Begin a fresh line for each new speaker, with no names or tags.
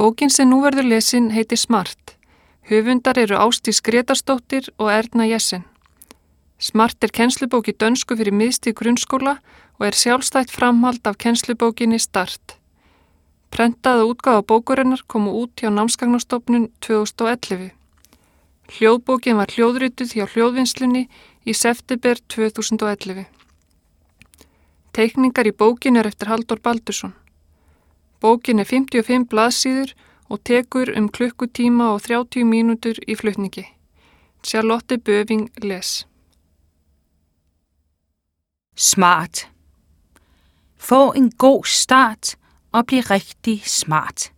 Bókin sem nú verður lesin heitir Smart. Höfundar eru Ásdís Grétarsdóttir og Erna Jessen. Smart er kennslubók í dönsku fyrir miðstig grunnskóla og er sjálfstætt framhald af kennslubókinni Start. Prentaða útgáfa bókurinnar komu út hjá Námsgagnastofnun 2011. Hljóðbókin var hljóðrituð hjá Hljóðvinnslunni í september 2011. Teikningar í bókin er eftir Halldór Baldursson. Bókin er 55 blaðsíður og tekur klukkutíma og 30 mínútur í flutningi. Charlotte Bøving les.
Smart. Få en god start og bliv rigtig smart.